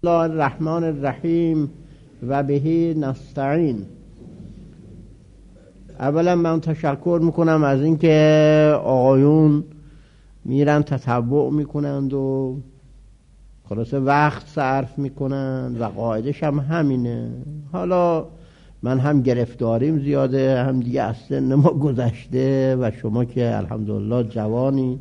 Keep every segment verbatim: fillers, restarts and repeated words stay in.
الله الرحمن الرحیم و بهی نستعین. اولا من تشکر میکنم از اینکه آقایون میرن تتبع میکنند و خلاصه وقت صرف میکنند و قاعدش هم همینه. حالا من هم گرفتاریم زیاده، هم دیگه اصلا ما گذشته و شما که الحمدلله جوانید،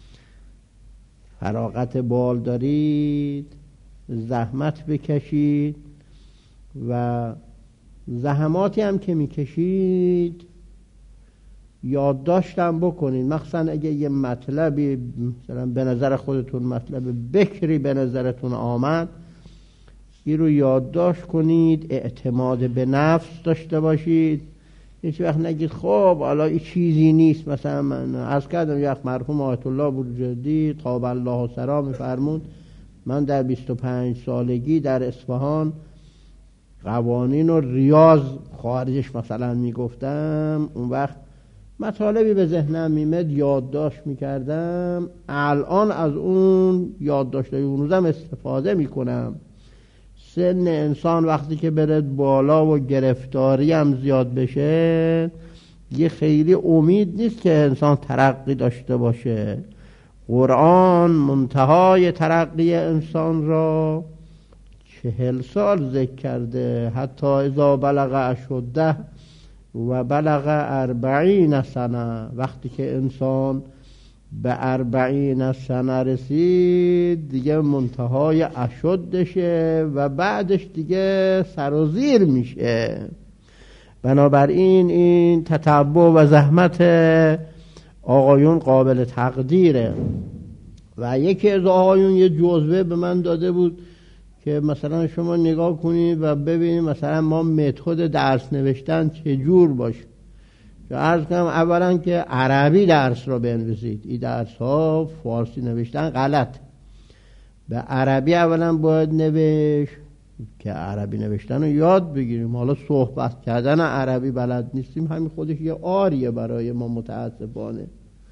فراغت بال دارید، زحمت بکشید و زحماتی هم که میکشید یادداشتم بکنید. مخصوصا اگه یه مطلبی مثلا به نظر خودتون مطلب بکری به نظرتون آمد، این رو یادداشت کنید، اعتماد به نفس داشته باشید. هیچ وقت نگید خب حالا این چیزی نیست. مثلا من عرض کردم یک مرحوم آیت الله بروجردی طاب الله سرا میفرمود من در بیست و پنج سالگی در اصفهان قوانین و ریاض خارجش مثلا میگفتم، اون وقت مطالبی به ذهنم میمد یادداشت میکردم. الان از اون یادداشتای اون روزم استفاده میکنم. سن انسان وقتی که بره بالا و گرفتاری هم زیاد بشه، یه خیلی امید نیست که انسان ترقی داشته باشه. قرآن منتهای ترقی انسان را چهل سال ذکر کرده، حتی اذا بلغ اشده و بلغ اربعین سنه. وقتی که انسان به اربعین سنه رسید دیگه منتهای اشدشه و بعدش دیگه سرازیر میشه. بنابراین این تتبع و زحمت آقایون قابل تقدیره. و یکی از آقایون یه جزوه به من داده بود که مثلا شما نگاه کنید و ببینید مثلا ما متد درس نوشتن چجور باشه. عرض کنم اولا که عربی درس رو بنویسید. این درس ها فارسی نوشتن غلط. به عربی اولا باید نوشت که عربی نوشتن رو یاد بگیریم. حالا صحبت کردن عربی بلد نیستیم، همین خودش یه آریه برای ما متاسفانه.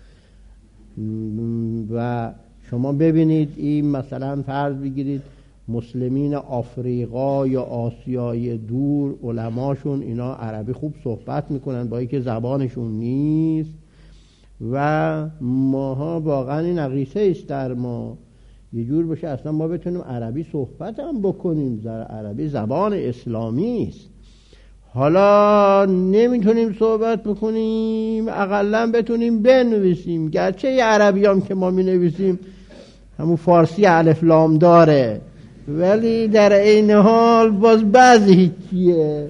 و شما ببینید این مثلا فرض بگیرید مسلمین آفریقا یا آسیای دور علماشون اینا عربی خوب صحبت میکنن با اینکه زبانشون نیست و ماها واقعا این نقیصه است در ما. یه جور بشه اصلا ما بتونیم عربی صحبت هم بکنیم. عربی زبان اسلامی است. حالا نمیتونیم صحبت بکنیم، اقلا بتونیم بنویسیم. گرچه یه عربی هم که ما مینویسیم همون فارسی الف لام داره، ولی در این حال باز بعضی هیچیه.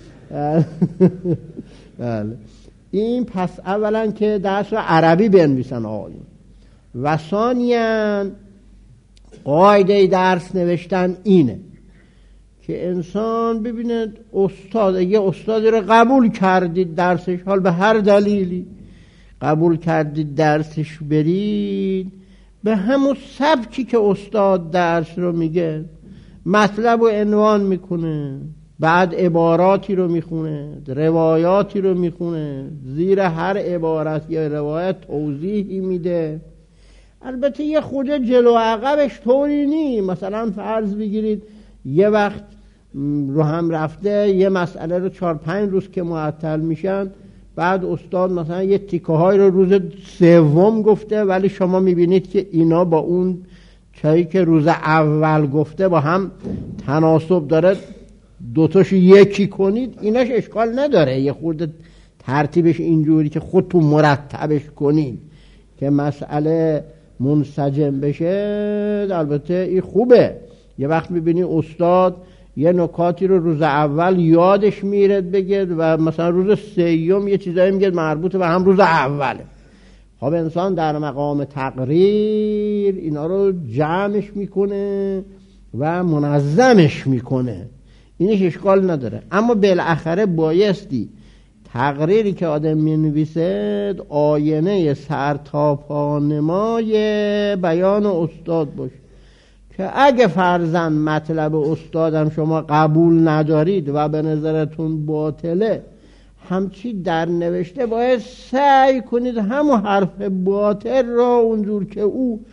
بله. این پس اولا که درس رو عربی بنویسن آقایون، و ثانیاً قاعده درس نوشتن اینه که انسان ببیند استاد، اگه استادی رو قبول کردید درسش، حال به هر دلیلی قبول کردید درسش برید، به همون سبکی که استاد درس رو میگه مطلب و عنوان میکنه، بعد عباراتی رو میخونه، روایاتی رو میخونه، زیر هر عبارت یا روایت توضیحی میده. البته یه خود جلو عقبش طوری نی. مثلا فرض بگیرید یه وقت رو هم رفته یه مسئله رو چهار پنج روز که معطل میشن، بعد استاد مثلا یه تیکه های رو روز سوم گفته، ولی شما میبینید که اینا با اون چایی که روز اول گفته با هم تناسب داره، دوتاش یکی کنید، ایناش اشکال نداره. یه خورده ترتیبش اینجوری که خودتون مرتبش کنید که مسئله منسجم بشه، البته این خوبه. یه وقت میبینی استاد یه نکاتی رو روز اول یادش میره بگه و مثلا روز سیوم یه چیزایی میگه مربوط به هم روز اوله. خب انسان در مقام تقریر اینا رو جمعش میکنه و منظمش میکنه، اینش اشکال نداره. اما بالاخره بایستی تقریری که آدم مینویسه آینه سرتاپانمای بیان استاد باشه، که اگه فرضاً مطلب استادم شما قبول ندارید و به نظرتون باطله، همچی در نوشته باید سعی کنید همون حرف باطل را اونجور که او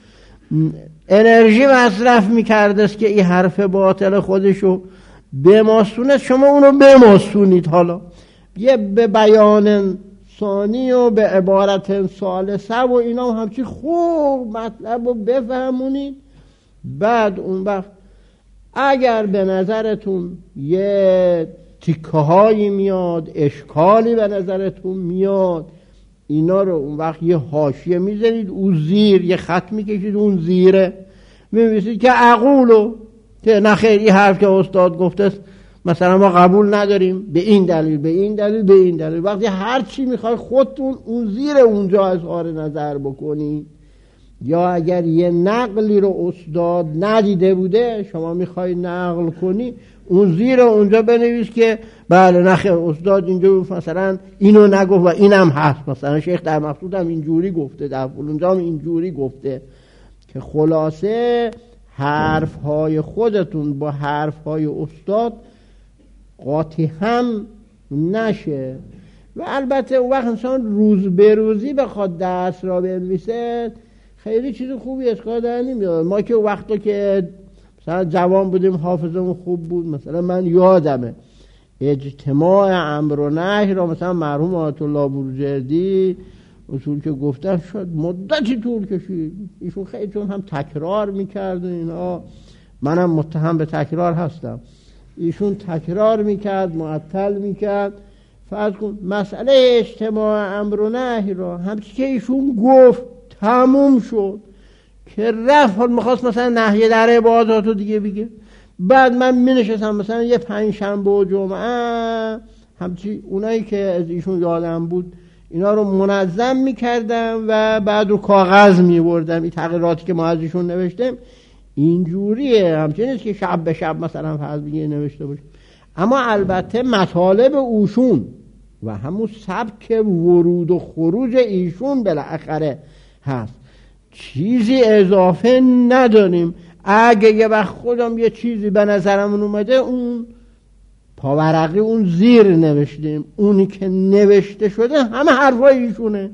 انرژی مصرف میکرده است که این حرف باطل خودشو بماسونه، شما اونو بماسونید. حالا یه به بیان ثانی و به عبارت ثالثه و اینا همچی خوب مطلب رو بفهمونید. بعد اون وقت اگر به نظرتون یه تیکه هایی میاد، اشکالی به نظرتون میاد، اینا رو اون وقت یه حاشیه میذارید، اون زیر یه خط میکشید، اون زیره می‌نویسید که اقولو، که نخیر این حرف که استاد گفته مثلا ما قبول نداریم به این دلیل به این دلیل به این دلیل. وقتی هر چی میخوای خودتون اون زیر اونجا اظهار نظر بکنی، یا اگر یه نقلی رو استاد ندیده بوده شما میخوای نقل کنی، اون زیر اونجا بنویس که بله نخیر استاد اینجا مثلا اینو نگفت و اینم هست، مثلا شیخ در مقصود هم اینجوری گفته، در فلانجا هم اینجوری گفته، که خلاصه حرفهای خودتون با حرفهای استاد قاطی هم نشه. و البته اون وقت انسان روز به روزی بخواد درس را بنویسه خیلی چیز خوبی اشکال در نمیاد. ما که وقتا که مثلا جوان بودیم حافظمون خوب بود، مثلا من یادمه اجتماع امر و نهی را مثلا مرحوم آیت الله بروجردی اصول که گفتن شد مدتی طول کشید، ایشون خیلی چون هم تکرار میکرد اینا، منم متهم به تکرار هستم، ایشون تکرار میکرد معطل میکرد. فرض کن مسئله اجتماع امر و نهی را همچی که ایشون گفت تموم شد که رفت حال میخواست مثلا نهی در عبادات رو دیگه بگه، بعد من می نشستم مثلا یه پنج شنبه و جمعه همچی اونایی که از ایشون یادم بود اینا رو منظم می کردم و بعد رو کاغذ می بردم. این تغییراتی که ما از ایشون نوشتیم اینجوریه، همچنین نیست که شب به شب مثلا فرض بگیه نوشته باشیم، اما البته مطالب اوشون و همون سبک ورود و خروج ایشون بالاخره هست، چیزی اضافه نداریم. اگه یه وقت خودم یه چیزی به نظرمون اومده اون پاورقی اون زیر نوشتیم، اونی که نوشته شده همه حرفای ایشونه،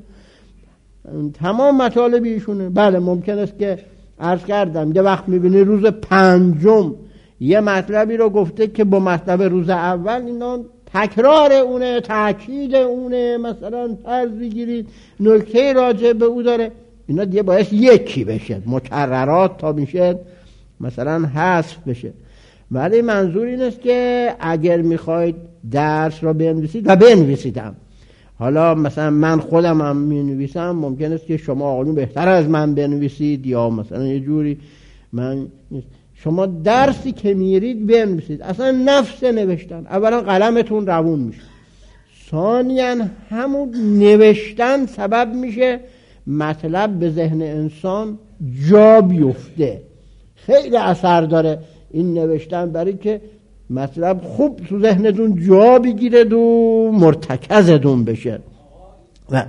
تمام مطالب ایشونه. بله ممکن است که عرض کردم یه وقت میبینی روز پنجم یه مطلبی رو گفته که با مطلب روز اول اینا تکرار اونه، تاکید اونه، مثلا فرض بگیرید نکته راجع به او داره، اینا دیگه باید یکی بشه، مکررات تا میشه مثلا حذف بشه. ولی منظور این است که اگر میخواید درس را بنویسید و بنویسیدم، حالا مثلا من خودم هم مینویسم، ممکن است که شما آقایون بهتر از من بنویسید یا مثلا یه جوری من شما درسی که میرید بنویسید، اصلا نفس نوشتن اولا قلمتون روون میشه، ثانیاً همون نوشتن سبب میشه مطلب به ذهن انسان جا بیفته، خیلی اثر داره این نوشتن برای که مطلب خوب تو ذهنتون جا بگیرد و مرتکزتون بشه. و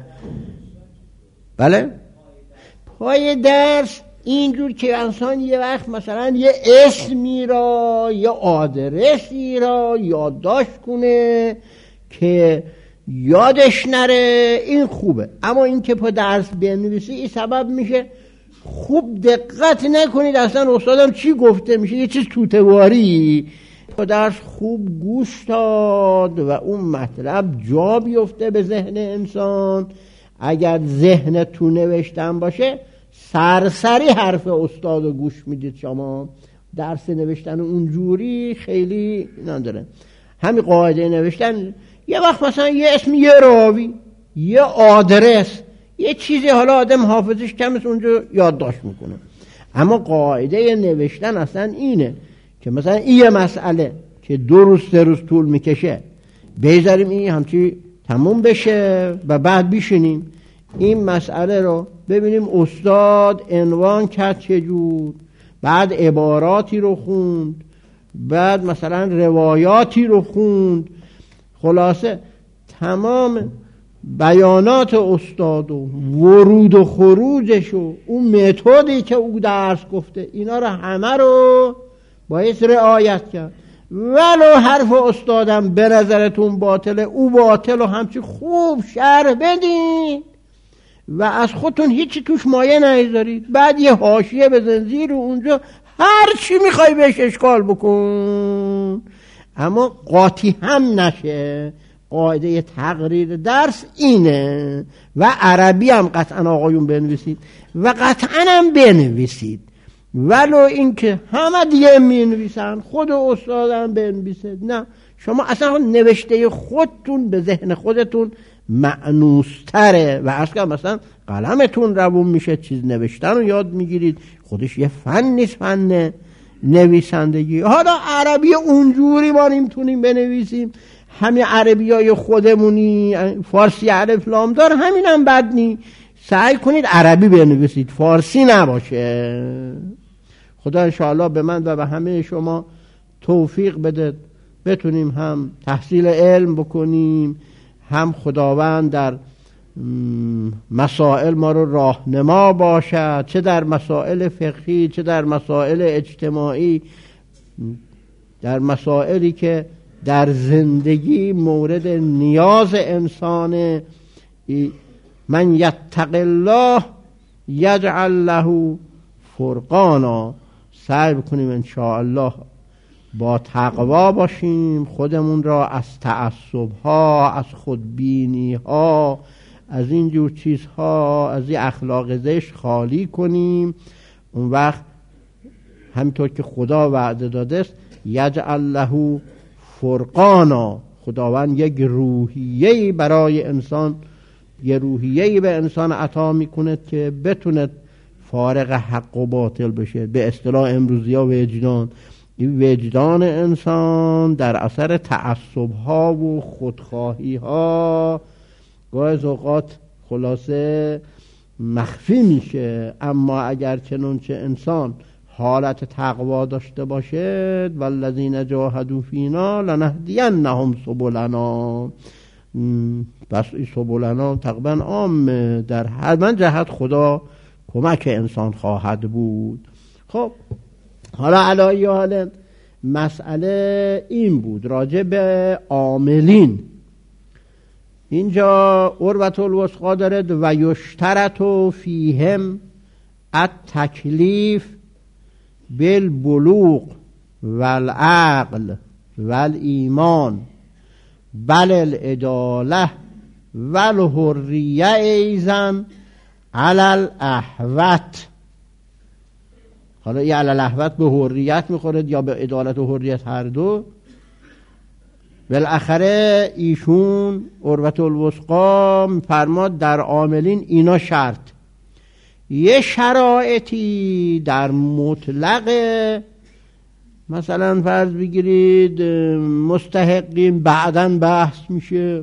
بله پای درس اینجور که انسان یه وقت مثلا یه اسمی را یا آدرسی را یادداشت کنه که یادش نره، این خوبه. اما این که پا درس بنویسی این سبب میشه خوب دقت نکنید اصلا استادم چی گفته، میشه یه چیز توتواری. پا درس خوب گوش داد و اون مطلب جا بیفته به ذهن انسان. اگر ذهن تو نوشتن باشه سرسری حرف استاد رو گوش میدید، شما درس نوشتن اونجوری خیلی نداره. همین قاعده نوشتن یه وقت مثلا یه اسم یه راوی، یه آدرس، یه چیزی حالا آدم حافظش کم است اونجا یادداشت میکنه، اما قاعده نوشتن اصلا اینه که مثلا این یه مسئله که دو روز سه روز طول میکشه بذاریم این همچی تموم بشه و بعد بیشینیم این مسئله رو ببینیم استاد عنوان کرد چجور، بعد عباراتی رو خوند، بعد مثلا روایاتی رو خوند، خلاصه تمام بیانات استاد و ورود و خروجش و اون متدی که او درس گفته اینا رو همه رو باید رعایت کرد. ولو حرف استادم به نظرتون باطله، او باطل و همچی خوب شرح بدین و از خودتون هیچی توش مایه نذارید. بعد یه حاشیه بزن زیر اونجا هر چی میخوای بهش اشکال بکن، اما قاطی هم نشه. قاعده تقریر درس اینه. و عربی هم قطعا آقایون بنویسید و قطعا هم بنویسید، ولو اینکه همه دیگه مینویسن، خود استادم بنویسه. نه، شما اصلا نوشته خودتون به ذهن خودتون معنوستره و اصلا مثلا قلمتون روون میشه، چیز نوشتن رو یاد میگیرید. خودش یه فن نیست، فن نویسندگی. حالا عربی اونجوری ما نمیتونیم بنویسیم، همین عربی های خودمونی، فارسی الف لام دار، همین هم بد نی. سعی کنید عربی بنویسید، فارسی نباشه. خدا انشاءالله به من و به همه شما توفیق بده بتونیم هم تحصیل علم بکنیم، هم خداوند در مسائل ما رو راهنما باشد، چه در مسائل فقهی، چه در مسائل اجتماعی، در مسائلی که در زندگی مورد نیاز انسان. من یتق الله یجعل له فرقانا. سعی بکنیم انشاءالله با تقوا باشیم، خودمون را از تعصب ها، از خودبینی ها، از این جور چیزها، از این اخلاق زشت خالی کنیم. اون وقت همینطور که خدا وعده داده است یجعل له فرقانا، خداوند یک روحیه‌ای برای انسان، یه روحیه‌ای به انسان عطا میکنه که بتونه فارغ حق و باطل بشه. به اصطلاح امروزی ها وجدان. این وجدان انسان در اثر تعصب ها و خودخواهی ها گاهی اوقات خلاصه مخفی میشه. اما اگر چنانچه انسان حالت تقوا داشته باشد والذین جاهدوا فینا لنهدینهم سبلنا، پس این سبلنا تقریبا عام در هر من جهت خدا کمک انسان خواهد بود. خب حالا علی حال مسئله این بود راجع به عاملین. اینجا عروة الوثقی داره و یشترط فیهم التکلیف بالبلوغ والعقل والایمان بل العداله والحریه ایضا علی الاحوط. حالا این علی الاحوط به حریت میخورد یا به عدالت و حریت هر دو. بالاخره ایشون عروة الوثقی فرماد در عاملین اینا شرط، یه شرایطی در مطلق، مثلا فرض بگیرید مستحقین بعداً بحث میشه،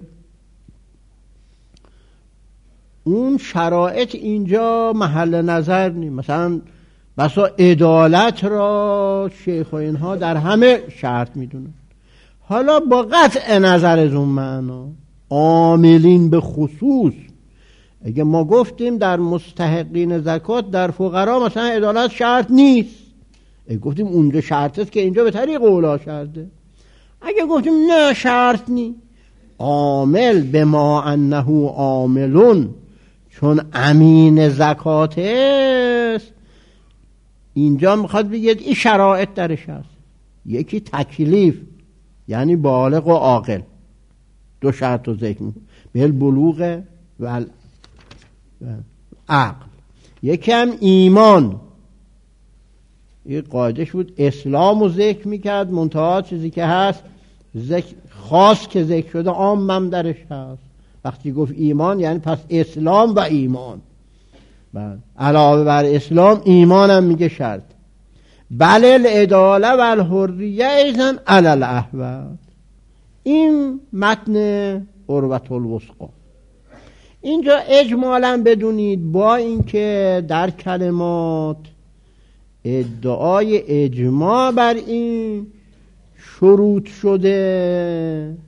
اون شرایط اینجا محل نظر نیم. مثلا بسا عدالت را شیخ و اینها در همه شرط میدونن. حالا با قطع نظر از اون معنا عاملین به خصوص، اگه ما گفتیم در مستحقین زکات در فقرا مثلا عدالت شرط نیست، اگه گفتیم اونجا شرط است که اینجا به طریق اولا شرطه. اگه گفتیم نه شرط نی، عامل به ما انه عاملون، چون امین زکات است، اینجا میخواد بگید این شرایط درش هست. یکی تکلیف یعنی بالغ و عاقل، دو شرط رو ذکر میکنه، بالبلوغ و عقل. یکی هم ایمان، این قاعدش بود اسلام رو ذکر میکرد، منتها چیزی که هست ذکر خاص که ذکر شده عام هم درش هست. وقتی گفت ایمان یعنی پس اسلام و ایمان، بعد علاوه بر اسلام ایمان هم میگه شرط. بله العداله و الحریه ایضا علی الاحوط. این متن عروة الوثقی. اینجا اجمالا بدونید با اینکه در کلمات ادعای اجماع بر این شروط شده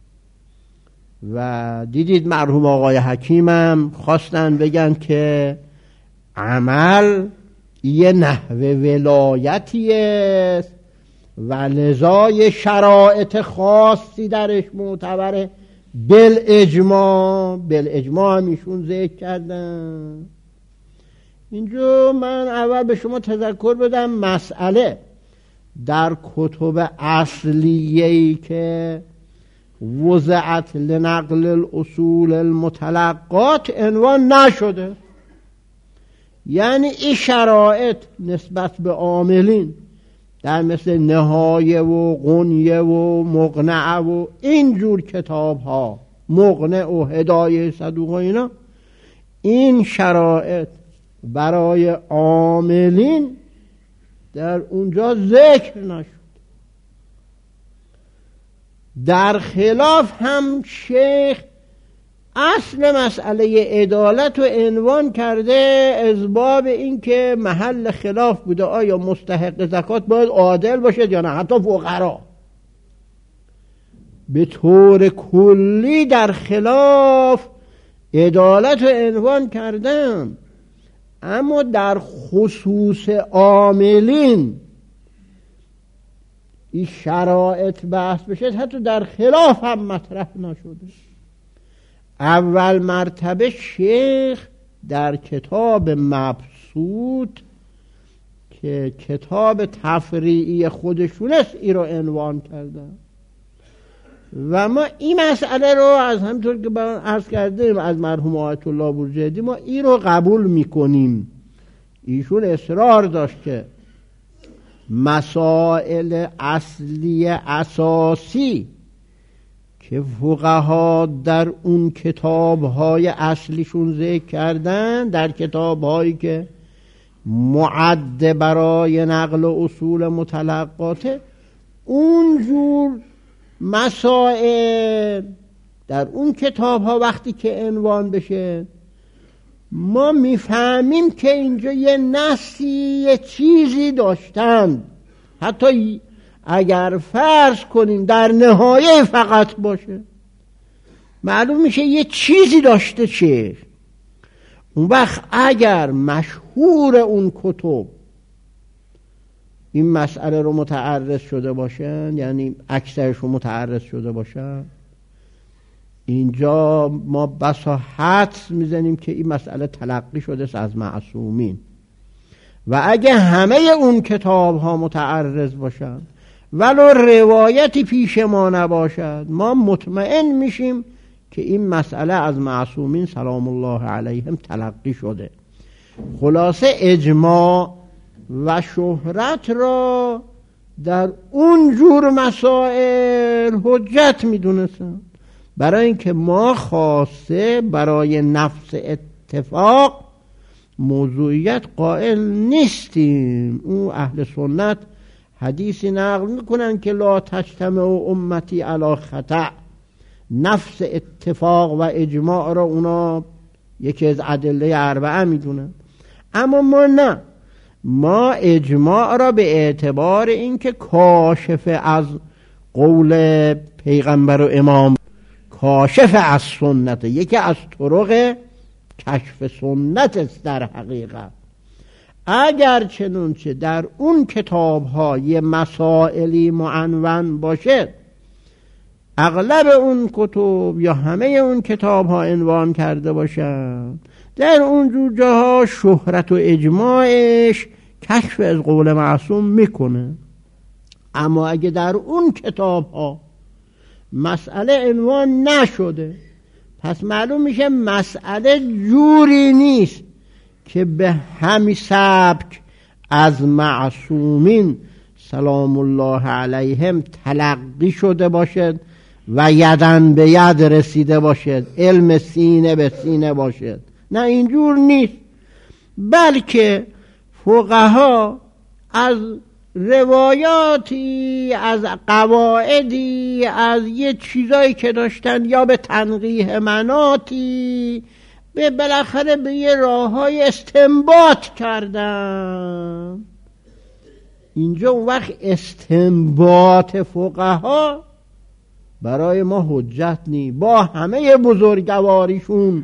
و دیدید مرحوم آقای حکیمم خواستن بگن که عمل یه نحو ولایتی است و لذا یه شرایط خاصی درش معتبره بالاجماع، بالاجماع هم ایشون ذکر کردن. اینجا من اول به شما تذکر بدم مسئله در کتب اصلیه‌ای که وضعت لنقل الاصول المتلقات عنوان نشده، یعنی این شرایط نسبت به عاملین در مثل نهایه و غنیه و مقنعه و اینجور کتاب ها، مقنع و هدایه صدوق و اینا، این شرایط برای عاملین در اونجا ذکر نشد. در خلاف هم شیخ اصل مسئله عدالت رو عنوان کرده از باب این که محل خلاف بوده آیا مستحق زکات باید عادل باشد یا نه، حتی فقرا. به طور کلی در خلاف عدالت رو عنوان کردن، اما در خصوص عاملین این شرایط بحث بشه حتی در خلاف هم مطرح نشده. اول مرتبه شیخ در کتاب مبسوط که کتاب تفریعی خودشون است این رو عنوان کردن و ما این مسئله رو از همینطور که عرض کردیم از مرحوم آیت الله بورجردی ما این رو قبول میکنیم. ایشون اصرار داشت که مسائل اصلی اساسی که فقها در اون کتاب‌های اصلیشون ذکر کردن، در کتاب‌هایی که معد برای نقل اصول متلقاته، اونجور مسائل در اون کتاب‌ها وقتی که عنوان بشه ما میفهمیم که اینجا یه نصی یه چیزی داشتن، حتی اگر فرض کنیم در نهایه فقط باشه معلوم میشه یه چیزی داشته. چه اون وقت اگر مشهور اون کتب این مسئله رو متعرض شده باشن، یعنی اکثرش رو متعرض شده باشن، اینجا ما بسا حدس میزنیم که این مسئله تلقی شده از معصومین. و اگه همه اون کتاب ها متعرض باشن ولو روایتی پیش ما نباشد، ما مطمئن میشیم که این مسئله از معصومین سلام الله علیهم تلقی شده. خلاصه اجماع و شهرت را در اون جور مسائل حجت میدونستن، برای اینکه ما خاصه برای نفس اتفاق موضوعیت قائل نیستیم. اون اهل سنت حدیثی نقل میکنن که لا تجتمع امتی علی خطأ، نفس اتفاق و اجماع را اونا یکی از ادله اربعه میدونن، اما ما نه، ما اجماع را به اعتبار اینکه کاشف از قول پیغمبر و امام، کاشف از سنت، یکی از طرق کشف سنت است در حقیقت. اگر چنانچه در اون کتاب ها یه مسائلی معنون باشه، اغلب اون کتب یا همه اون کتاب ها عنوان کرده باشن، در اون جور جاها شهرت و اجماعش کشف از قول معصوم میکنه. اما اگه در اون کتاب ها مسئله عنوان نشده، پس معلوم میشه مسئله جوری نیست که به همین سبک از معصومین سلام الله علیهم تلقی شده باشد و یدن به ید رسیده باشد، علم سینه به سینه باشد. نه، اینجور نیست، بلکه فقها از روایاتی، از قواعدی، از یه چیزایی که داشتن یا به تنقیح مناتی، به بالاخره به یه راههای استنباط کردن. اینجا اون وقت استنباط فقها برای ما حجت نی، با همه بزرگواریشون،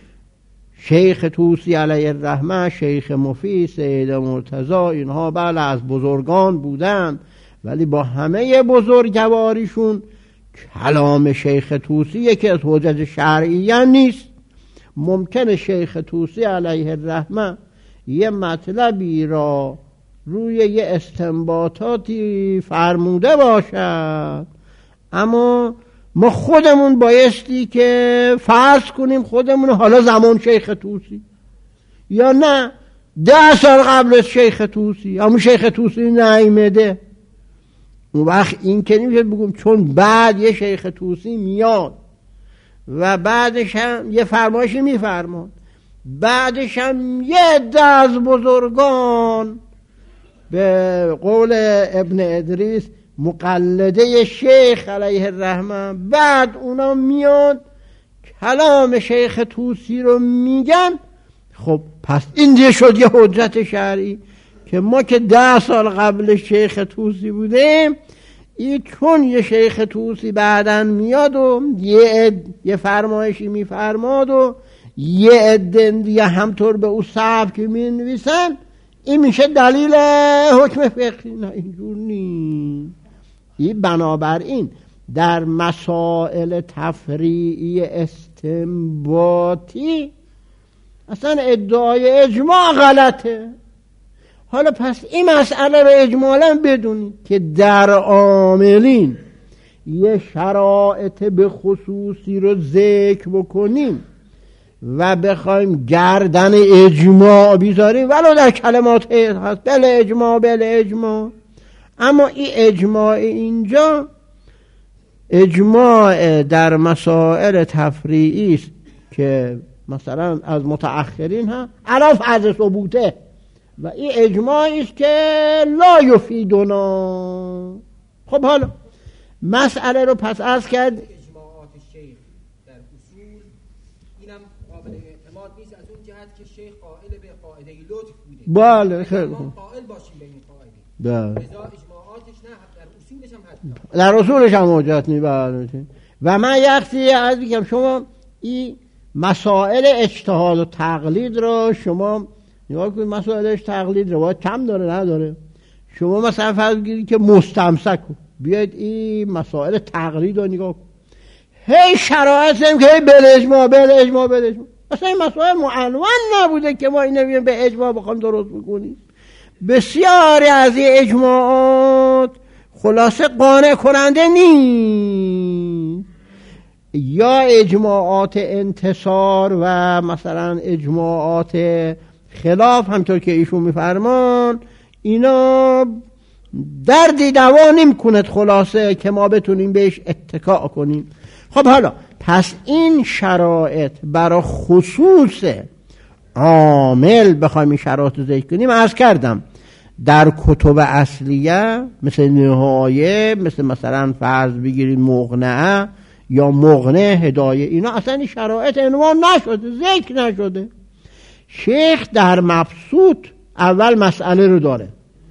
شیخ طوسی علیه الرحمه، شیخ مفید، سید مرتضی، اینها بله از بزرگان بودن، ولی با همه بزرگواریشون کلام شیخ طوسی یکی از حجج شرعیه نیست. ممکنه شیخ طوسی علیه الرحمه یه مطلبی را روی یه استنباطاتی فرموده باشد، اما ما خودمون بایستی که فرض کنیم خودمون حالا زمان شیخ طوسی، یا نه ده سال قبل از شیخ طوسی، اما شیخ طوسی نیامده. اون وقت این که نمیشه بگم چون بعد یه شیخ طوسی میاد و بعدش هم یه فرمایشی میفرماد، بعدش هم یه عده از بزرگان به قول ابن ادریس مقلده شیخ علیه الرحمه، بعد اونا میاد کلام شیخ طوسی رو میگن. خب پس این دیگه شد یه حجت شرعی که ما که ده سال قبل شیخ طوسی بودیم، این چون یه شیخ طوسی بعدن میاد و یه یه فرمایشی میفرماد و یه عده دیگه همطور به او سبک مینویسن، این میشه دلیل حکم فقهی. نه اینجور نیست. این بنابراین در مسائل تفریعی استنباطی اصلا ادعای اجماع غلطه. حالا پس این مسئله رو اجمالا بدونید که در عاملین یه شرایط به خصوصی رو ذکر بکنیم و بخوایم گردن اجماع بیزاریم، ولو در کلمات هست بله اجماع بله اجماع، اما این اجماع اینجا اجماع در مسائل تفریعی است که مثلا از متأخرین ها علا فرض ثبوته، و این اجماعی است که لا یفیدنا. خب حالا مسئله رو پس عرض کرد اجماعات شیخ در اصول اینم قابل اعتماد نیست از اون جهت که شیخ قائل به قاعده لطف بوده. بله خیلی ما قائل باشیم به این قاعده. بله. لذا اجماعاتش نه در اصولش هم حتی در اصولش هم حجت نیست. بله. و من یکی از میگم شما این مسائل اجتهاد و تقلید رو شما نگاه کنید، مسائلش تقلید روایت کم داره نداره. شما مثلا فرض بگیرید که مستمسک بیاید این مسائل تقلید رو نگاه کنید، هی شرایط هم که هی بل اجماع بل اجماع بل اجماع، اصلا این مسائل معنون نبوده که ما اینو بیایم به اجماع بخوام درست بکنیم. بسیاری از این اجماعات خلاصه قانع کننده نیست، یا اجماعات انتصار و مثلا اجماعات خلاف همطور که ایشون میفرمان، اینا دردی دوا نمی‌کند خلاصه که ما بتونیم بهش اتکا کنیم. خب حالا پس این شرایط برای خصوص عامل بخوایم این شرایط رو ذکر کنیم، عرض کردم در کتب اصلیه مثل نهایه، مثل مثلا فرض بگیرید مغنعه یا مغنه هدایه، اینا اصلا این شرایط عنوان نشده، ذکر نشده. شیخ در مبسوط اول مسئله رو داره،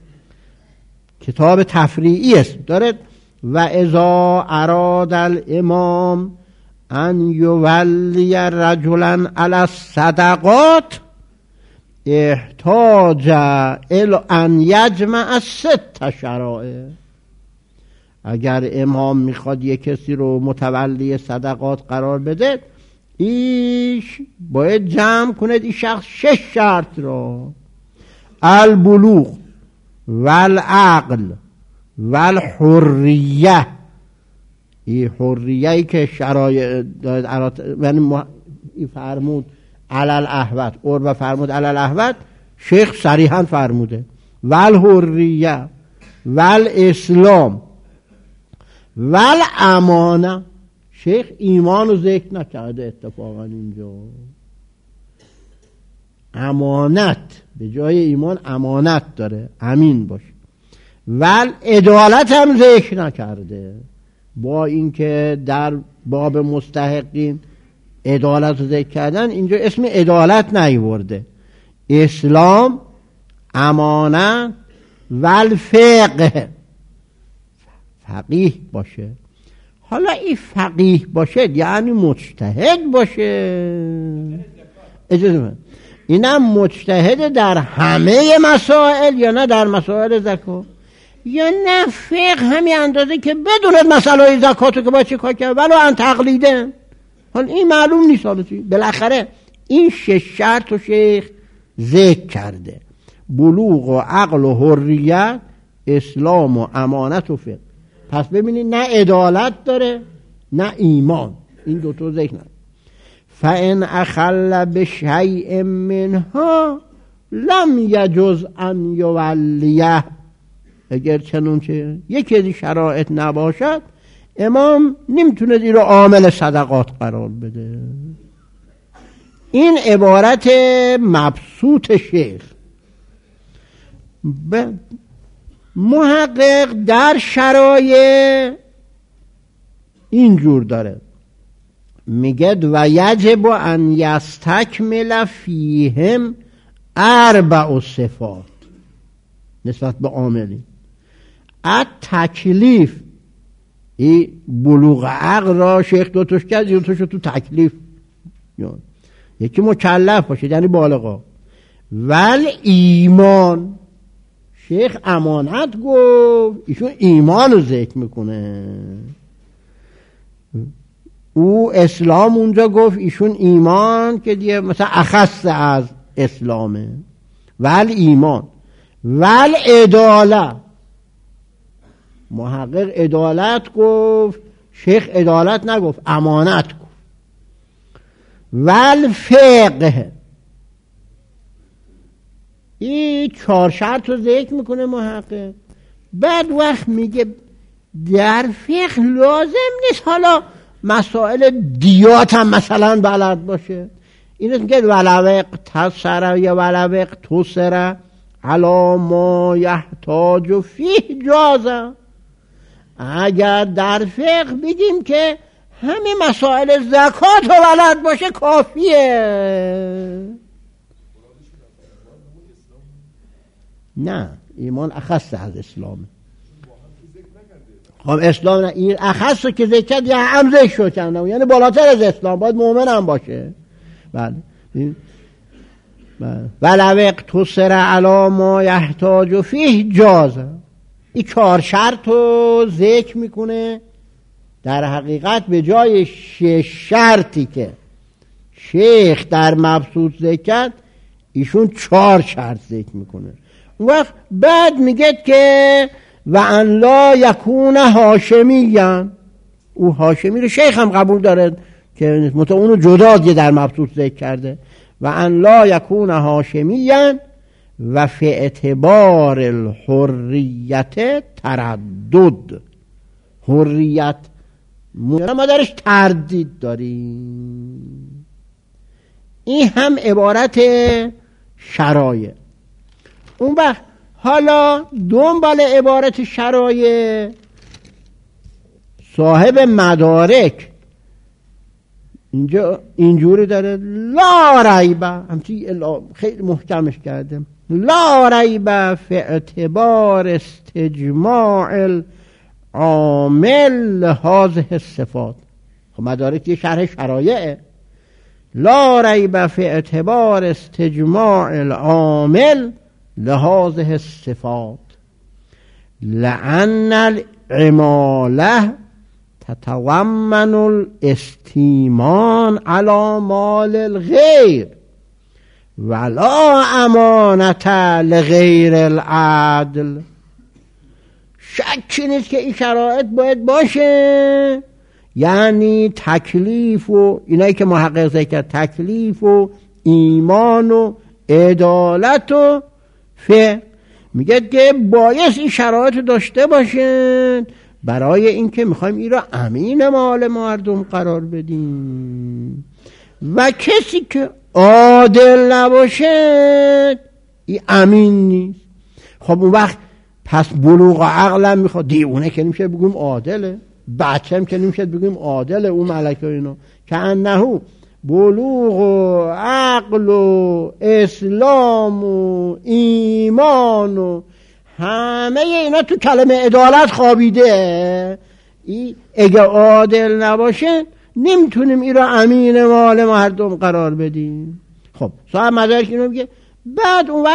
کتاب تفریعی است داره، و اذا اراد الامام ان یولی رجلا علی الصدقات احتاج الی ان یجمع ست شرائع. اگر امام میخواد یک کسی رو متولی صدقات قرار بده، ایش باید جمع کند این شخص شش شرط را: البلوغ والعقل والحریه. این حریه‌ای که شرایط یعنی فرمود علل احوت، اور فرمود علل احوت، شیخ صریحا فرموده والحریه والاسلام والامانه. شیخ ایمان رو ذکر نکرده اتفاقا اینجا، امانت به جای ایمان امانت داره، امین باشه. ول عدالت هم ذکر نکرده، با اینکه در باب مستحقین عدالت رو ذکر کردن، اینجا اسم عدالت نیورده. اسلام، امانت ول فقه، فقیه باشه. حالا این فقیه باشه یعنی مجتهد باشه. اجازه من اینم مجتهد در همه مسائل یا نه در مسائل زکات؟ یا نه فقه همین اندازه که بدونید مسئله زکاتو که با چه کار کرد ولو ان تقلیده. حالا این معلوم نیست، حالا چی بالاخره این شش شرط و شیخ ذکر کرده: بلوغ و عقل و حریت، اسلام و امانت و فقه. پس ببینید نه عدالت داره نه ایمان، این دوتا ذکر نه. فَإِنْ أَخَلَّ بِشَيْءٍ مِّنْهَا لَمْ يَجُزْ أَنْ يُوَلِّيَهُ. اگر چنانچه یکی از شرایط نباشد امام نمیتونه این رو عامل صدقات قرار بده. این عبارت مبسوط شیخ. محقق در شرایط اینجور داره، میگه و یجب ان یستکمل فیهم اربع صفات نسبت به عاملی. ات تکلیف، این بلوغ عقل را شیخ دو توش کرد، یه توش تو تکلیف، یکی مکلف باشه یعنی بالغا. ول ایمان، شیخ امانت گفت، ایشون ایمان رو ذکر میکنه. او اسلام اونجا گفت، ایشون ایمان که دیگه مثلا اخص از اسلامه. ول ایمان ول عدالت، محقق عدالت گفت، شیخ عدالت نگفت امانت گفت. ول فقه، این چهار شرط رو ذکر میکنه محقق. بعد وقت میگه در فقه لازم نیست حالا مسائل دیات هم مثلا بلد باشه. این میگه ولوق تسر یا ولوق تسر علا ما یحتاج فیه جازه. اگر در فقه بگیم که همه مسائل زکات رو بلد باشه کافیه. نه، ایمان اخص از اسلامه. خب اسلام نه، این اخص که ذکر کرد یا هم ذکر شد چندم، یعنی بالاتر از اسلام باید مؤمن هم باشه. بله ولو اقتصر علی ما یحتاج فیه جاز. این چهار شرط رو ذکر میکنه. در حقیقت به جای شش شرطی که شیخ در مبسوط ذکر کرد ایشون چهار شرط ذکر میکنه. اون وقت بعد میگه که و ان لا یکون هاشمیان، او هاشمی رو شیخ هم قبول داره که مت اونو جدا دیگه در مبسوط ذکر کرده. و ان لا یکون هاشمیان و فی اعتبار الحریت تردد. حریت ما درش تردید داریم. این هم عبارت شرایع. اون وقت حالا دنبال عبارت شرایع صاحب مدارک اینجا اینجوری داره: لا ریبه، همچی خیلی محکمش کرده، لا ریبه فی اعتبار استجماع العامل لهذه الصفات. خب مدارک یه شرح شرایعه. لا ریبه فی اعتبار استجماع العامل لهذه الصفات لأن العماله تتضمن الاستیمان علی مال الغیر ولا امانت لغیر العدل. شکی نیست که این شرایط باید باشه، یعنی تکلیف و اینایی که محقق ذکر، تکلیف و ایمان و عدالت و فقه، میگه که باید این شرایط داشته باشن برای اینکه میخوایم این را امین مال مردم قرار بدیم. و کسی که عادل نباشه این امین نیست. خب اون وقت پس بلوغ و عقلم میخواد. دیونه که نمیشه بگیم عادله، بچه هم که نمیشه بگیم عادله. اون ملکه اینو که انهو بلوغ و عقل و اسلام و ایمان و همه اینا تو کلمه عدالت خوابیده. ای اگه عادل نباشه نمیتونیم این را امین مال مردم قرار بدیم. خب صاحب مدارک اینو میگه. بعد اون وقت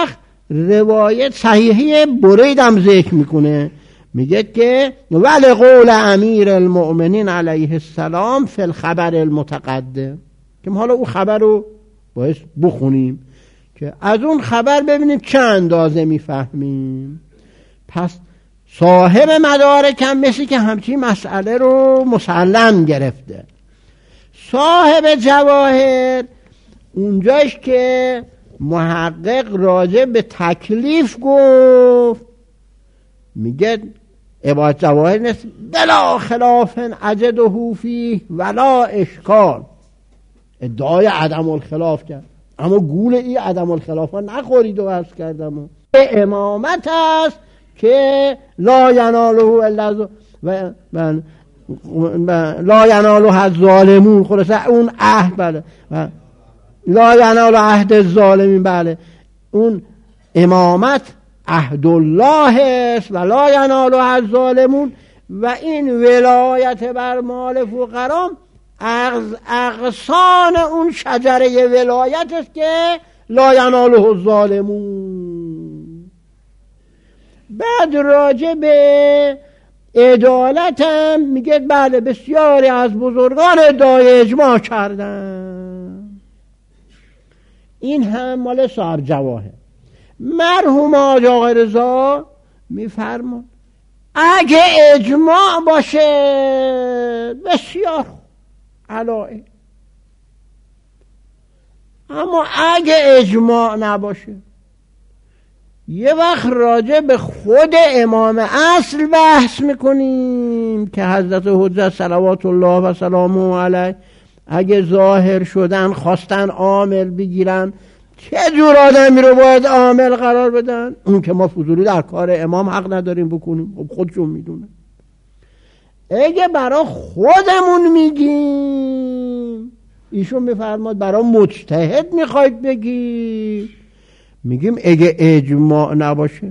روایت صحیحه برید هم ذکر میکنه، میگه که ولی قول امیر المؤمنین علیه السلام فی الخبر المتقدم، که حالا اون خبر رو باید بخونیم که از اون خبر ببینیم چه اندازه میفهمیم. پس صاحب مدارک هم مثل که همچین مسئله رو مسلم گرفته. صاحب جواهر اونجاش که محقق راجع به تکلیف گفت، میگه عبارت جواهر نیست بلا خلاف اجده فیه ولا اشکال، ادعای عدم الخلاف کرد، اما گول این عدم الخلاف ها نخورید و عرض کردم امامت است که لا یناله الا و لا یناله الظالمون، خلاصه اون عهد، بله لا ینال عهد الظالمین، بله اون امامت عهد الله است و لا ینال الظالمون، و این ولایت بر مال فقرا از اغصان اون شجره ولایت است که لا یناله الظالمون. بعد راجع به عدالت هم میگه بله بسیاری از بزرگان ادعای اجماع کردن. این هم مال صاحب جواهر. مرحوم حاج آقا رضا میفرماد اگه اجماع باشه بسیار علائم، اما اگه اجماع نباشه یه وقت راجع به خود امام اصل بحث میکنیم که حضرت حجت صلوات الله و سلامه علیه اگه ظاهر شدن خواستن عامل بگیرن چه جور آدمی رو باید عامل قرار بدن؟ اون که ما فضولی در کار امام حق نداریم بکنیم، خب خودشون میدونه. اگه برا خودمون میگیم، ایشون میفرماد برا مجتهد میخواید بگی، میگیم اگه اجماع نباشه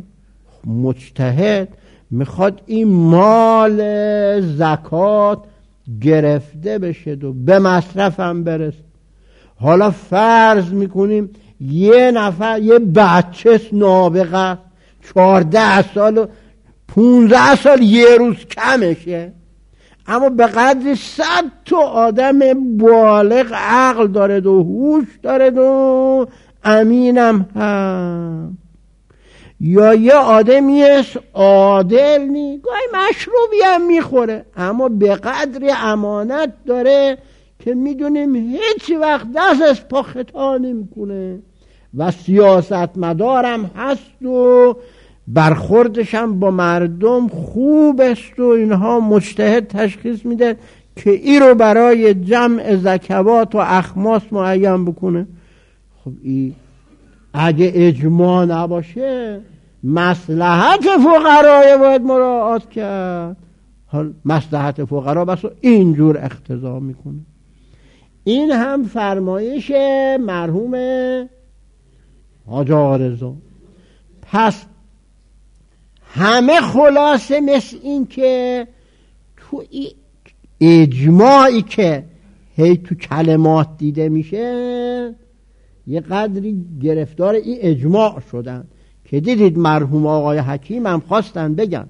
مجتهد میخواد این مال زکات گرفته بشه و به مصرف هم برسه. حالا فرض میکنیم یه نفر یه بچه نابغه چهارده سال و پونزده سال یه روز کمشه، اما به قدر صد تا آدم بالغ عقل داره و هوش داره و امینم هم، یا یه آدمی است عادل نی گاهی مشروبی هم میخوره اما به قدر امانت داره که میدونیم هیچ وقت دست از پا خطا نمیکنه و سیاست مدارم هست و برخوردش هم با مردم خوب است و اینها مجتهد تشخیص میده که این رو برای جمع زکوات و اخماس معین بکنه. خب این اگه اجماع نباشه مصلحت فقرای باید مراعات کرد. حال مصلحت فقرا بس اینجور اقتضا میکنه. این هم فرمایش مرحوم حاج آقا رضا. پس همه خلاصه مثل این که تو اجماعی که هی تو کلمات دیده میشه یه قدری گرفتار این اجماع شدن که دیدید مرحوم آقای حکیم هم خواستن بگن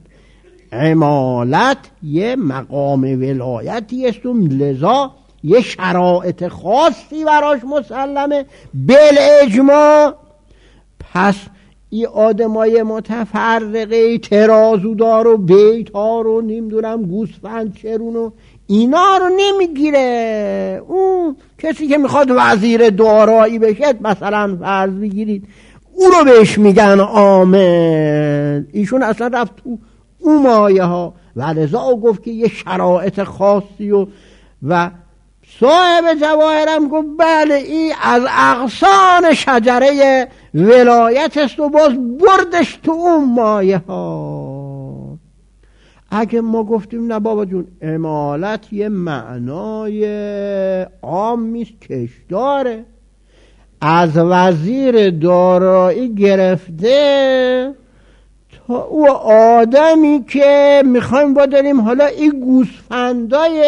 عمالت یه مقام ولایتی است و لذا یه شرایط خاصی براش مسلمه بل اجماع. پس این آدمای متفرقه ترازودار و بیتار و نمیدونم گوسفند چرون و اینا رو نمیگیره. اون کسی که میخواد وزیر دارایی بشه مثلا فرض بگیرید او رو بهش میگن عامل. ایشون اصلا رفت تو اون مایه ها و لذا گفت که یه شرایط خاصی و و صاحب جواهرم گفت بله این از اغصان شجره ولایت است و باز بردش تو اون مایه ها. اگه ما گفتیم نه بابا جون عمالت یه معنای عامیست کش داره، از وزیر دارایی گرفته تا او آدمی که میخوایم با داریم حالا این گوسفندای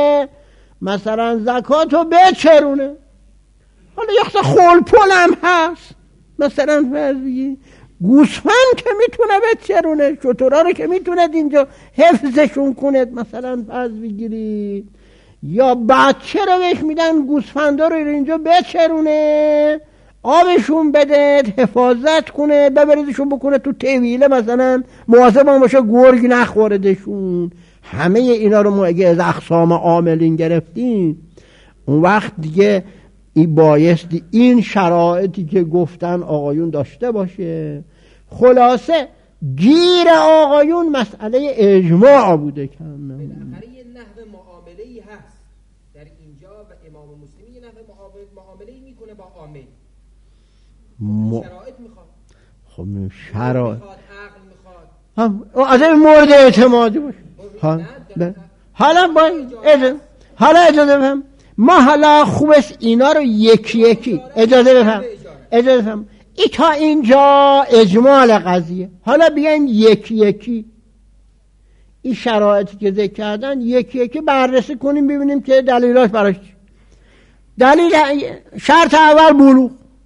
مثلا زکاتو بچرونه، حالا یخت خلپل هم هست مثلا فرضی گوسفند که میتونه بچرونه، شترها رو که میتونه اینجا حفظشون کنه، مثلا فرض بگیرید، یا بچه رو بهش میدن گوسفندا رو اینجا بچرونه، آبشون بده، حفاظت کنه، ببریدشون بکنه تو طویله، مثلا مواظب باشه گرگ نخوردشون. همه اینا رو ما اگه از اقسام عاملین گرفتیم، اون وقت دیگه این بایستی این شرایطی که گفتن آقایون داشته باشه. خلاصه گیر آقایون مسئله اجماع بوده که بالاخره یه نحو معامله‌ای هست در اینجا و امام مسلم یه نحو معامله‌ای میکنه با عامل. م... شرایط میخواد. خب شرایط میخواد، عقل میخواد. هم از این مورد اعتمادی باشه. ها حالا با اجازه حالا اجازه بفهم، ما حالا خوبست اینا رو یکی یکی اجازه بفهم اجازه بفهم ای تا اینجا اجمال قضیه. حالا بیایم یکی یکی این شرایطی که ذکر کردن یکی یکی بررسی کنیم، ببینیم که دلیلاش براش چی. دلیل شرط اول بلوغ.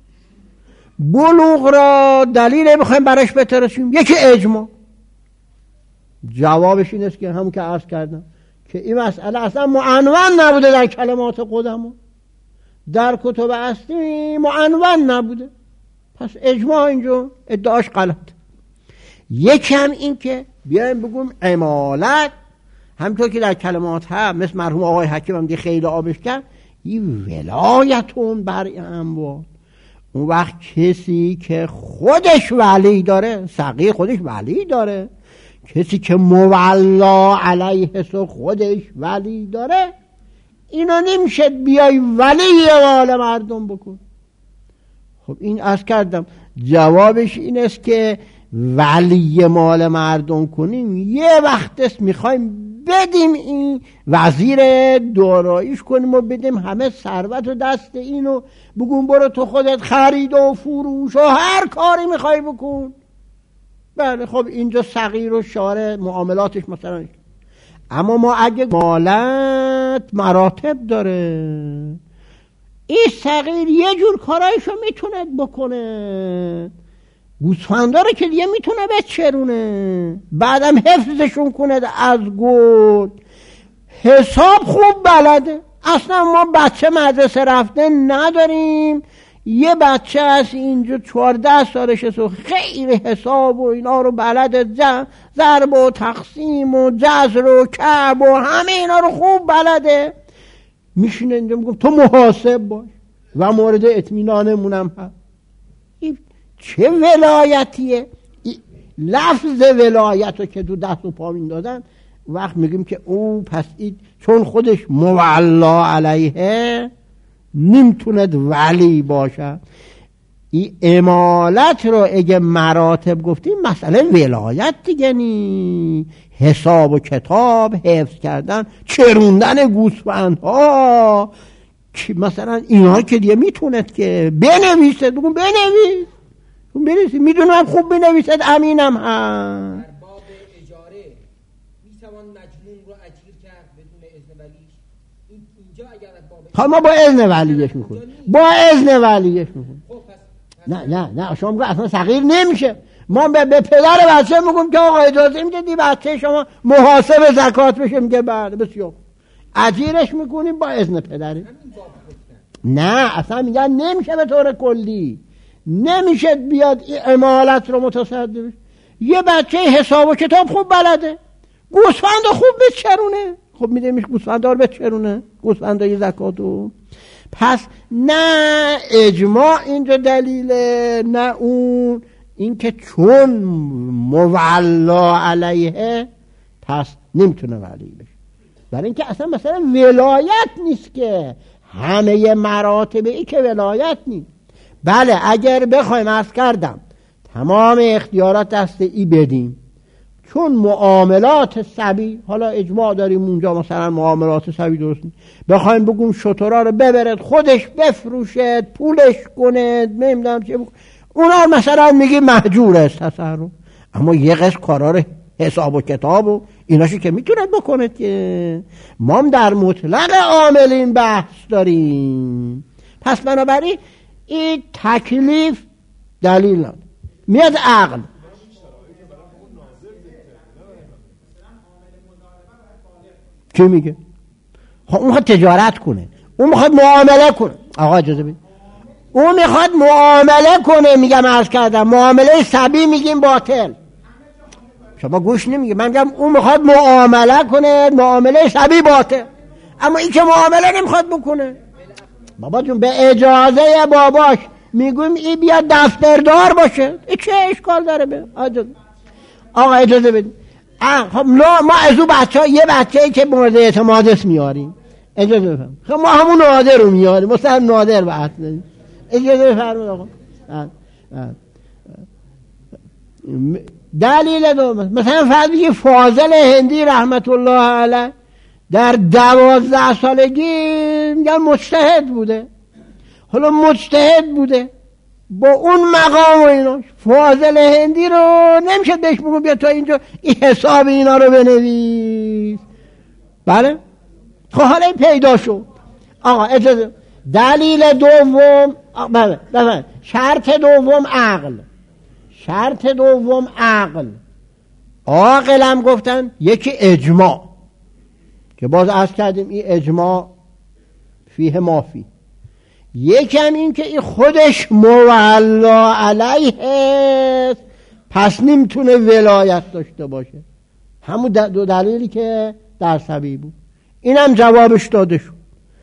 بلوغ را دلیل بخوایم براش بترسیم، یکی اجماع. جوابش این است که همون که عرض کردم که این مسئله اصلا معنون نبوده در کلمات قدما، در کتب اصلی معنون نبوده، پس اجماع اینجا ادعاش غلط. یکم این که بیایم بگم امالت، همطور که در کلمات ها مثل مرحوم آقای حکیم هم دی خیلی آبش کرد، این ولایتون بر اموال. اون وقت کسی که خودش ولی داره، صغیر خودش ولی داره، کسی که مولا علیه سو خودش ولی داره، اینو نمیشه بیای ولی مال مردم بکن. خب این عرض کردم جوابش این است که ولی مال مردم کنیم یه وقت است میخوایم بدیم این وزیر داراییش کنیم و بدیم همه ثروت و دست اینو بگون برو تو خودت خرید و فروش و هر کاری میخوای بکن. بله خب اینجا صغیر و شارع معاملاتش مثلا، اما ما اگه مالت مراتب داره، این صغیر یه جور کارایشو میتونه بکنه، گوسفندا رو که دیگه میتونه بچرونه، بعدم حفظشون کنه از گل، حساب خوب بلده. اصلا ما بچه مدرسه رفته نداریم، یه بچه از اینجا چهارده سالشه سو خیلی حساب و اینا رو بلده، ضرب و تقسیم و جذر و کعب و همه اینا رو خوب بلده، میشینه اینجا میگم تو محاسب باش و مورد اطمینانمونم هست. چه ولایتیه؟ لفظ ولایت رو که دو دست و پا میندازن، وقت میگیم که او پس این چون خودش مولا علیه نمیتوند ولی باشه. این امالت رو اگه مراتب گفتیم مسئله ولایت دیگه نی، حساب و کتاب، حفظ کردن، چروندن گوسفند ها، مثلا اینا که دیگه میتوند که بنویسه، بگم بنویس بنویسه، میدونم خوب بنویسد، امینم هم. در باب اجاره میتوان مجنون رو اجیر کرد بدون اذن ولیش؟ اینجا اگر باب ما با اذن ولیش میکنیم، با اذن ولیش میکنیم. نه نه نه شما میگه اصلا صغیر نمیشه. ما به, به پدر بچه میگم که آقا اجازه میدید بچه شما محاسب زکات بشه، میگه بله بسیار، اجیرش میکنیم با اذن پدره. نه اصلا میگن نمیشه به طور کلی، نمیشه بیاد این امالت رو متصدی بشه. یه بچه حساب و کتاب خوب بلده، گوسفند خوب بچرونه، خب میده میشه گوسفند رو بچرونه، گوسفندای زکاتو. پس نه اجماع اینجا دلیله، نه اون این که چون مولا علیه پس نمیتونه ولی بشه. برای اینکه اصلا مثلا ولایت نیست که همه مراتب ای که ولایت نیست. بله اگر بخوایم عرض کردم تمام اختیارات دست ای بدیم، چون معاملات سبی، حالا اجماع داریم اونجا مثلا معاملات سبی درست نیست، بخوایم بگیم شترا رو ببرد خودش بفروشد پولش کنه نمیدونم چه بکنه، اونا مثلا میگی محجور است تصرف، اما یه قسم کارا رو حساب و کتاب و ایناشو که میتونه بکنه که ما در مطلق عاملین بحث داریم. پس بنابراین این تکلیف دلیل نداره. میاد عقل. چی میگه؟ خب اون میخواد تجارت کنه، اون میخواد معامله کنه. آقا اجازه بدید، اون میخواد معامله کنه. میگم عرض کردم معامله سبی میگیم باطل، شما گوش نمیگه. من میگم اون میخواد معامله کنه، معامله سبی باطل. اما این که معامله نمیخواد بکنه، بابا جون به اجازه باباش میگویم این بیاد دفتردار باشه، این چه اشکال داره؟ به آقا اجازه بدید. خب ما از اون بچه ها یه بچه ای که مورد اعتماد است میاریم، اجازه بفرمایید. خب ما همون نادر رو میاریم، مثلا نادر بحث داریم. اجازه بفرمایید آقا. دلیل دوم، مثلا فردی فاضل هندی رحمت الله علیه در دوازده سالگی میگن مجتهد بوده. حالا مجتهد بوده با اون مقام و ایناش، فاضل هندی رو نمیشه بهش بگم بیا تا اینجا این حساب اینا رو بنویس. بله خب حالا این پیدا شد. آقا اجازه. دلیل دوم، بله بله، شرط دوم عقل. شرط دوم عقل. عاقلم گفتن یکی اجماع، که باز عرض کردیم این اجماع فیه مافی. یکم این که این خودش مولا علیه، پس نمیتونه ولایت داشته باشه. همون دو دلیلی که در سبی بود، اینم جوابش داده شد.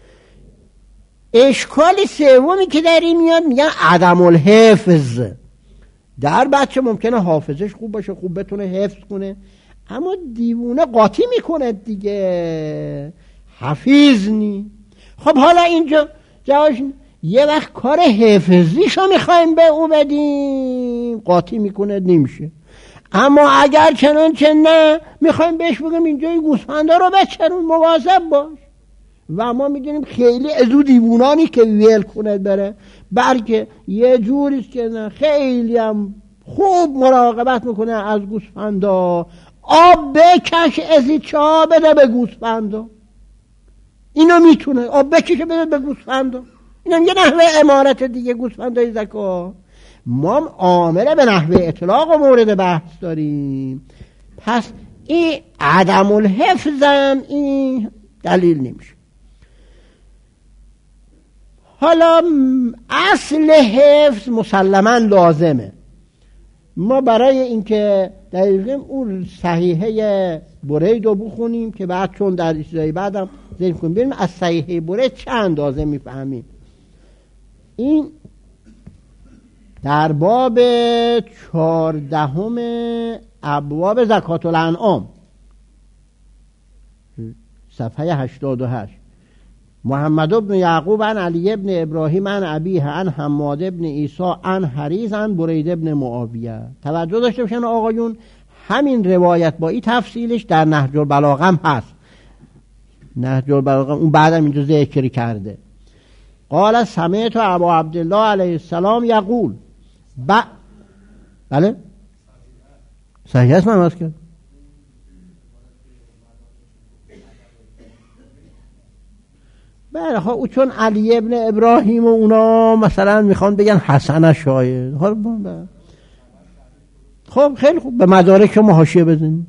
اشکال سومی که در این میاد میگن عدم الحفظ. در بچه ممکنه حافظش خوب باشه، خوب بتونه حفظ کنه، اما دیوونه قاطی میکنه دیگه، حفیظ نی. خب حالا اینجا جواش یه وقت کار حفظیشو میخوایم به او بدیم، قاطی میکنه نمیشه. اما اگر چنانچه نه میخوایم بهش بگیم اینجا گوسفندا رو بچرون، مواظب باش. و ما میدونیم خیلی از او دیوونانی که ویل کنه بره، بلکه یه جوریست که نه خیلی هم خوب مراقبت میکنه از گوسفندا. آب بکش ازی چا بده به گوسفندا، اینو میتونه آب بکشه بده به گوسفندا. اینم یه نحوه امارت دیگه، گوسفندای زکا. ما عامله به نحوه اطلاق و مورد بحث داریم. پس این عدم الحفظم این دلیل نمیشه. حالا اصل حفظ مسلما لازمه. ما برای اینکه دقیقاً اون صحیحه برید رو بخونیم که بعد چون در چیزای بعدم ذکر کنیم ببینیم از صحیحه برید چه اندازه میفهمیم. این در باب چهاردهم ابواب زکات الانعام صفحه هشتاد و هشت. محمد ابن یعقوب عن علی ابن ابراهیم عن ابیه عن حماد ابن عیسی عن حریز عن برید ابن معاویه. توجه داشته باشن آقایون، همین روایت با این تفصیلش در نهج البلاغه هم هست. نهج البلاغه اون بعدم اینجا ذکر کرده. قال سمعت ابا عبدالله علیه السلام یقول ب... بله صحیح است. من واسه کرد بله خب او چون علی ابن ابراهیم و اونا مثلا میخوان بگن حسن شاید. خب خیلی خوب به مدارک شما حاشیه بزنید.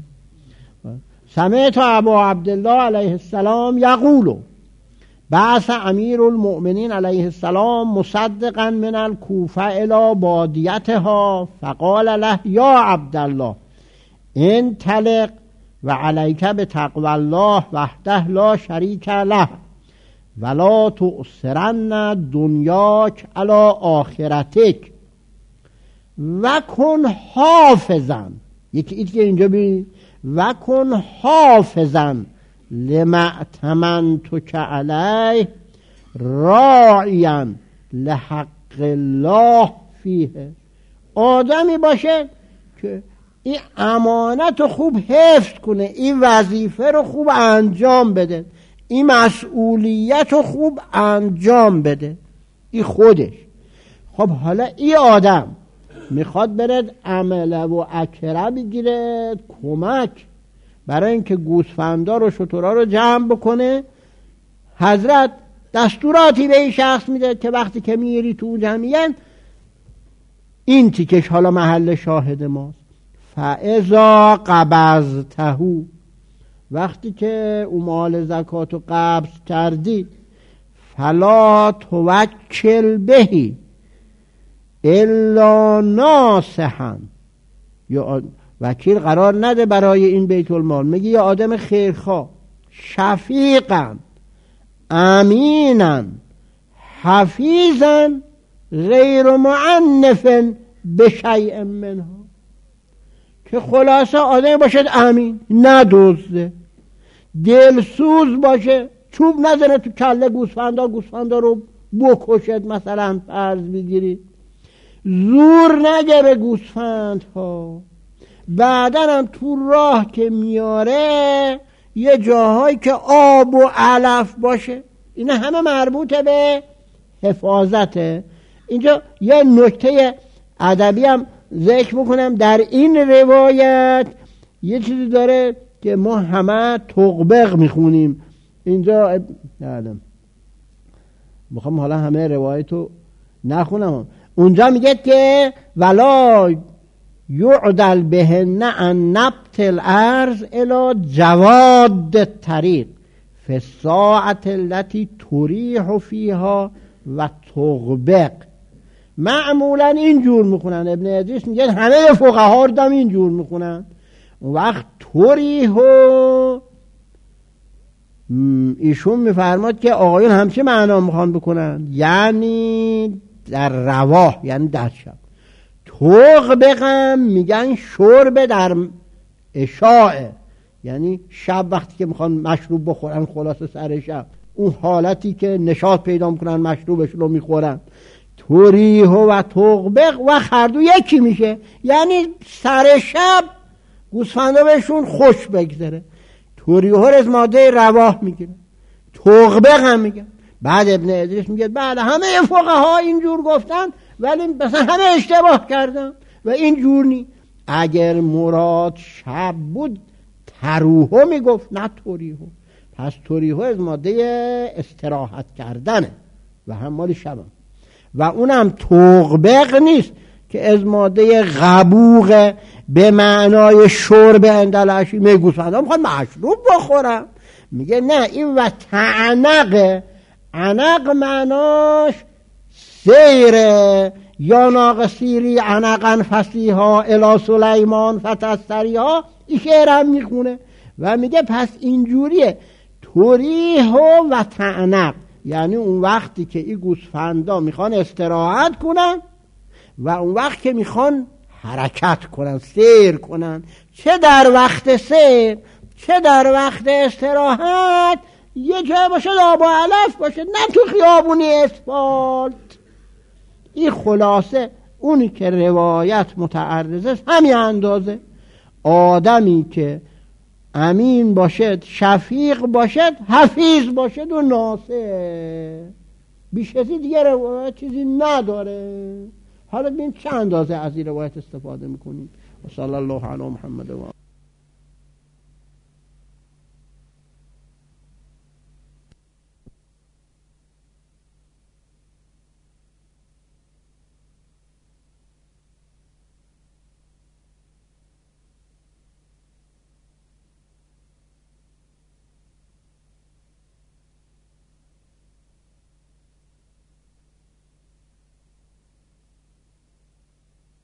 سمعت ابا عبدالله علیه السلام یقول بعث امیر المؤمنین علیه السلام مصدقا من الکوفه الی بادیتها فقال له یا عبدالله انطلق و علیک بتقوی الله وحده لا شریک له ولا تؤثرن دنیاک علی آخرتک و کن حافظا. یکی ایت که اینجا بی و کن حافظا لما ائتمنتک علیه راعیا لحق الله فیه. آدمی باشه که این امانت رو خوب حفظ کنه، این وظیفه رو خوب انجام بده، این مسئولیت رو خوب انجام بده، این خودش. خب حالا این آدم میخواد برد عمله و اکره بگیره، کمک برای اینکه گوسفندا رو شترا رو جمع بکنه. حضرت دستوراتی به این شخص میده که وقتی که میری تو جمعیت این تیکش حالا محل شاهد ماست. فاذا قبضته، وقتی که اون مال زکات رو قبض کردی، فلا توکل بهی الا ناصحا، یا وکیل قرار نده برای این بیت المال، میگه یا آدم خیرخواه، شفیقا، امینن، حفیظن، غیر معنف به شیء منها، که خلاصه آدم باشد امین، ندزده، دلسوز باشه، چوب نزنه تو کله گوسفندا، گوسفندا رو بکشد، مثلا فرض بگیرید، زور نگه به گوسفند ها، بعدن هم تو راه که میاره یه جاهایی که آب و علف باشه. اینا همه مربوطه به حفاظته. اینجا یه نکته ادبی هم ذکر بکنم، در این روایت یه چیزی داره که ما همه تقبق میخونیم اینجا، نعلم میخوام حالا همه روایتو نخونم. اونجا میگه که ولا یعدل بهن عن نبت الارض الی جواد الطریق فی الساعة التي تریح فیها و تغبق. معمولا اینجور میخونن، ابن ادریس میگه همه فقها رو دم اینجور میخونن. وقت تریح ایشون میفرماد که آقایون همچه معنا میخوان بکنن، یعنی در رواه، یعنی در شب. تغبقم میگن شرب در اشاعه، یعنی شب وقتی که میخوان مشروب بخورن، خلاصه سر شب، اون حالتی که نشاط پیدا میکنن مشروبش رو میخورن. تریح و تغبق و خردو یکی میشه، یعنی سر شب گوسفندا بهشون خوش بگذره. تریح از ماده رواه میگیره، تغبق هم میگن. بعد ابن ادریس میگه بله همه فقها اینجور گفتن، ولی مثلا همه اشتباه کردن و اینجور نی. اگر مراد شب بود تروحو میگفت، نه تریحو. پس تریحو از ماده استراحت کردنه و هم مال شبم، و اونم تغبق نیست که از ماده غبوغه به معنای شرب اندلشی. میگوسفندا میخواد مشروب بخورم، میگه نه این و تعنقه. عنق معناش سیره، یا ناقصیری عنقا فسیحا الی سلیمان فتستریها. این شعرم میخونه و میگه پس اینجوریه تریح و تعنق، یعنی اون وقتی که این گوسفندا میخوان استراحت کنن و اون وقت که میخوان حرکت کنن، سیر کنن، چه در وقت سیر چه در وقت استراحت، یه جا باشه آب و علف باشه، نه تو خیابونی اسفالت. این خلاصه اونی که روایت متعرضه همین اندازه. آدمی که امین باشد، شفیق باشد، حفیظ باشد و ناصح، بیش از این دیگه روایت چیزی نداره. حالا ببین چه اندازه از این روایت استفاده میکنیم. و صلی الله علی محمد و